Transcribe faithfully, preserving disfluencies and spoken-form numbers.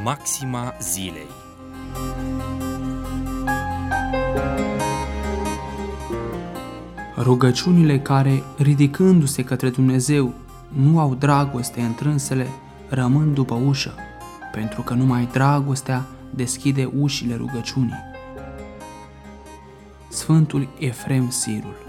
Maxima zilei. Rugăciunile care, ridicându-se către Dumnezeu, nu au dragoste întrânsele, rămân după ușă, pentru că numai dragostea deschide ușile rugăciunii. Sfântul Efrem Sirul.